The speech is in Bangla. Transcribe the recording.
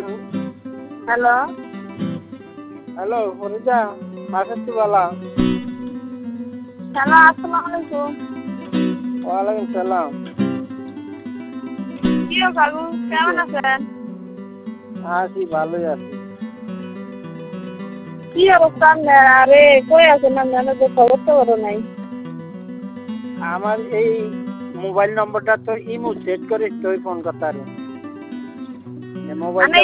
হ্যালো হ্যালো ফরিদা মাসাচ্ছি বালা। হ্যালো আসসালামু আলাইকুম। ওয়ালাইকুম সালাম। কি বাবু কেমন আছেন? আছি, ভালোই আছি। কি অবস্থা আপনার? আরে কই আছেন আপনার? যে খবর তো বড় নাই। আমার এই মোবাইল নম্বরটা তো ইমো সেট করিস তুই ফোন করতে পারবি। মোবাইলটা